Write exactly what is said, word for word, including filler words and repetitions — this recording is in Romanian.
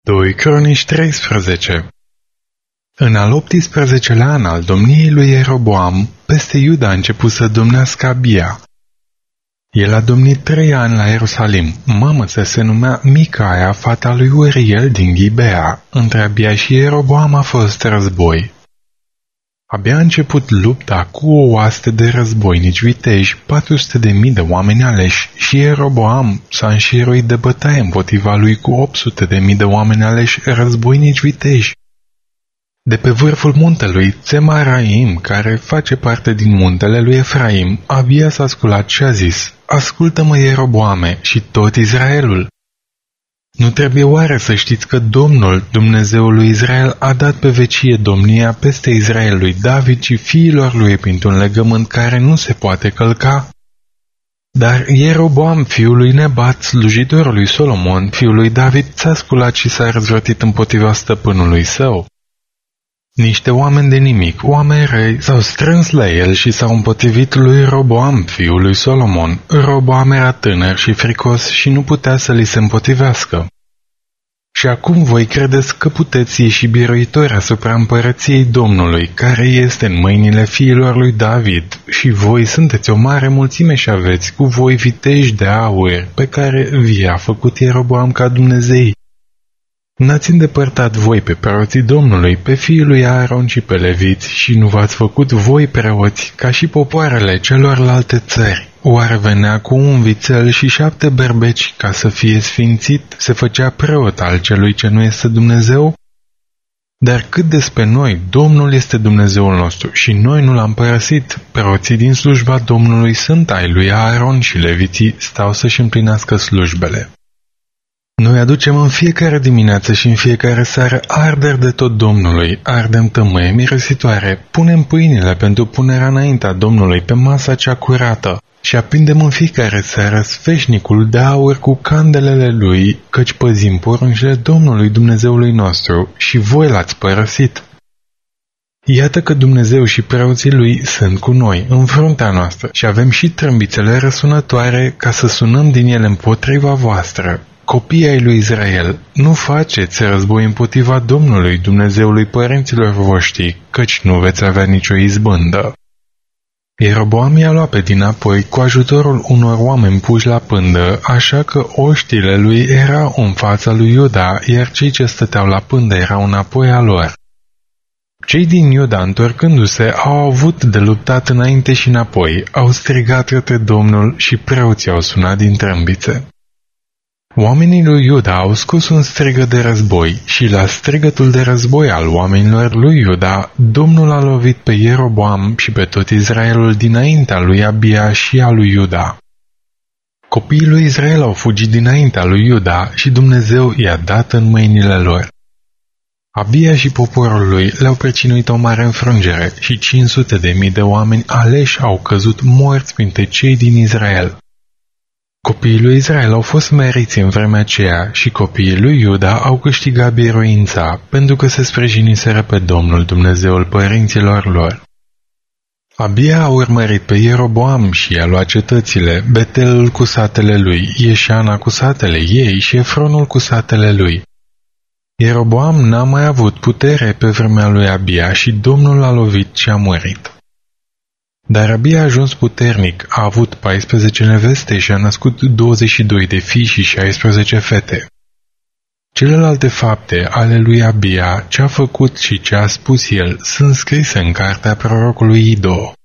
doi Cronici treisprezece. În al optsprezecelea an al domniei lui Ieroboam, peste Iuda a început să domnească Abia. El a domnit trei ani la Ierusalim. Mama sa se numea Micaia, fata lui Uriel din Ghibea. Între Abia și Ieroboam a fost război. Abia a început lupta cu o oaste de războinici viteji, patru sute de mii de oameni aleși, și Ieroboam s-a înșiruit de bătaie împotriva lui cu opt sute de mii de oameni aleși, războinici viteji. De pe vârful muntelui Țemaraim, care face parte din muntele lui Efraim, Abia s-a sculat și a zis: „Ascultă-mă, Ieroboame, și tot Israelul! Nu trebuie oare să știți că Domnul, Dumnezeul lui Israel, a dat pe vecie domnia peste Israel lui David și fiilor lui printr-un legământ care nu se poate călca? Dar Ieroboam, fiul lui Nebat, slujitorul lui Solomon, fiul lui David, s-a sculat și s-a răzvrătit împotriva stăpânului său. Niște oameni de nimic, oameni răi, s-au strâns la el și s-au împotrivit lui Roboam, fiul lui Solomon. Roboam era tânăr și fricos și nu putea să li se împotrivească. Și acum voi credeți că puteți ieși biruitori asupra împărăției Domnului, care este în mâinile fiilor lui David, și voi sunteți o mare mulțime și aveți cu voi viteji de aur, pe care vi-a făcut Ieroboam ca Dumnezei. N-ați îndepărtat voi pe preoții Domnului, pe fiul lui Aaron și pe leviți, și nu v-ați făcut voi preoți, ca și popoarele celorlalte țări. Oare venea cu un vițel și șapte berbeci ca să fie sfințit, se făcea preot al celui ce nu este Dumnezeu? Dar cât despre noi, Domnul este Dumnezeul nostru și noi nu l-am părăsit. Preoții din slujba Domnului sunt ai lui Aaron și leviții stau să-și împlinească slujbele. Noi aducem în fiecare dimineață și în fiecare seară arderi de tot Domnului, ardem tămâie miresitoare, punem pâinile pentru punerea înaintea Domnului pe masa cea curată și aprindem în fiecare seară sfeșnicul de aur cu candelele lui, căci păzim poruncile Domnului Dumnezeului nostru și voi l-ați părăsit. Iată că Dumnezeu și preoții lui sunt cu noi, în fruntea noastră, și avem și trâmbițele răsunătoare ca să sunăm din ele împotriva voastră. Copiii ai lui Israel, nu faceți război împotriva Domnului, Dumnezeului părinților voștri, căci nu veți avea nicio izbândă. Ieroboam i-a luat pe dinapoi cu ajutorul unor oameni puși la pândă, așa că oștile lui erau în fața lui Iuda, iar cei ce stăteau la pândă erau înapoi a lor. Cei din Iuda, întorcându-se, au avut de luptat înainte și înapoi, au strigat către Domnul și preoții au sunat din trâmbițe. Oamenii lui Iuda au scos un strigăt de război și la strigătul de război al oamenilor lui Iuda, Domnul a lovit pe Ieroboam și pe tot Israelul dinaintea lui Abia și a lui Iuda. Copiii lui Israel au fugit dinaintea lui Iuda și Dumnezeu i-a dat în mâinile lor. Abia și poporul lui le-au pricinuit o mare înfrângere și cinci sute de mii de oameni aleși au căzut morți printre cei din Israel. Copiii lui Israel au fost meriți în vremea aceea și copiii lui Iuda au câștigat biruința, pentru că se sprijiniseră pe Domnul Dumnezeul părinților lor. Abia a urmărit pe Ieroboam și i-a luat cetățile, Betelul cu satele lui, Ieșana cu satele ei și Efronul cu satele lui. Ieroboam n-a mai avut putere pe vremea lui Abia și Domnul l-a lovit și a murit. Dar Abia a ajuns puternic, a avut paisprezece neveste și a născut douăzeci și doi de fii și șaisprezece fete. Celelalte fapte ale lui Abia, ce a făcut și ce a spus el, sunt scrise în cartea prorocului Ido.